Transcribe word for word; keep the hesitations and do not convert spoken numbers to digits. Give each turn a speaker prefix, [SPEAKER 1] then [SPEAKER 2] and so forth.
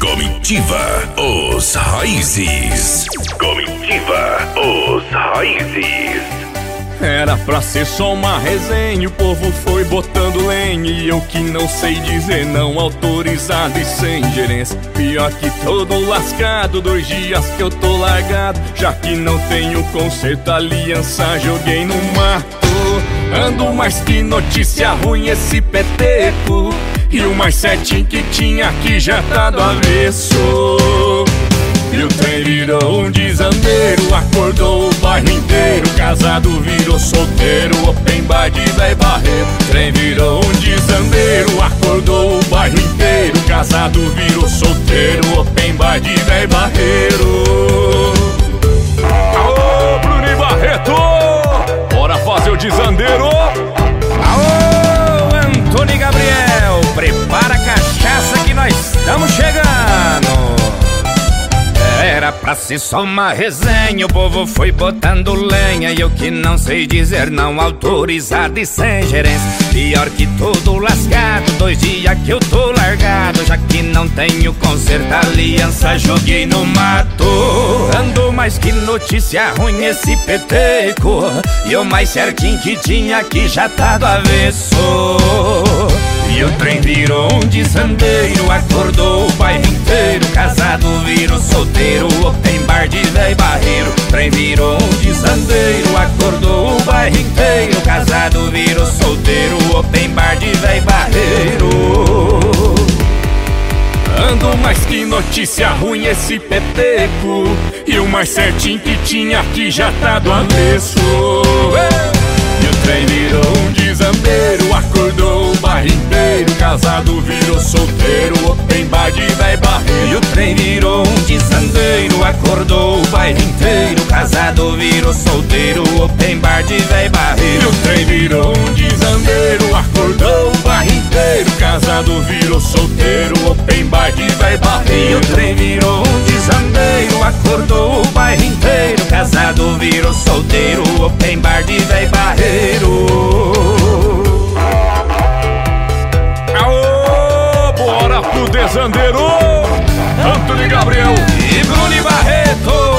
[SPEAKER 1] Comitiva Os Raízes. Comitiva Os Raízes.
[SPEAKER 2] Era pra ser só uma resenha, o povo foi botando lenha, e eu que não sei dizer não, autorizado e sem gerência. Pior que todo lascado, dois dias que eu tô largado, já que não tenho conserto, aliança joguei no mato. Ando mais que notícia ruim esse peteco, e o mais certinho que tinha aqui já tá do avesso. E o trem virou um desandeiro, acordou o bairro inteiro, casado virou solteiro, open bar de véi barreiro. Trem virou um desandeiro, acordou o bairro inteiro, casado virou solteiro, open bar de véi barreiro. Aô, Bruno Barreto, bora fazer o desandeiro.
[SPEAKER 3] Aô, Antônio Gabriel, prepara a cachaça que nós estamos chegando. Era pra ser só uma resenha, o povo foi botando lenha, e eu que não sei dizer não, autorizado e sem gerência. Pior que todo lascado, dois dias que eu tô largado, já que não tenho conserto, aliança joguei no mato. Ando mais que notícia ruim esse peteco, e o mais certinho que tinha aqui já tá do avesso. E o trem virou um desandeiro, acordou o bairro inteiro, casado virou solteiro, open bar de véi barreiro. Trem virou um desandeiro, acordou o bairro inteiro, casado virou solteiro, open bar de véi barreiro. Ando mais que notícia ruim esse peteco, e o mais certinho que tinha aqui já tá do avesso. E o trem virou um desandeiro, acordou o bairro inteiro, casado virou solteiro, open bar de véi barreiro. E o trem virou um desandeiro, acordou o bairro inteiro, casado virou solteiro, open bar de véi barreiro. E o trem virou um desandeiro, acordou o bairro inteiro, casado virou solteiro, open bar de véi barreiro. E o trem virou um desandeiro, acordou o bairro inteiro, casado virou solteiro, open bar de véi barreiro.
[SPEAKER 2] Aô, bora pro desandeiro. Antônio Gabriel
[SPEAKER 3] e Bruno Barreto.